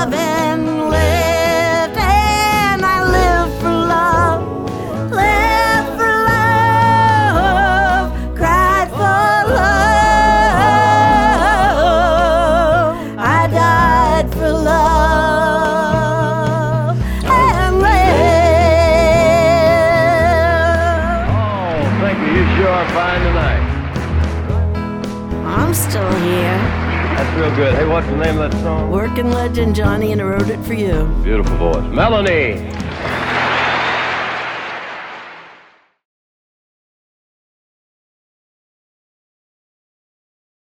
love and lived, and I live for love, lived for love, cried for love, I died for love and lived. Oh, thank you. You sure are fine tonight. I'm still here. That's real good. Hey, what's the name of that song? Working legend Johnny, and I wrote it for you. Beautiful voice. Melanie!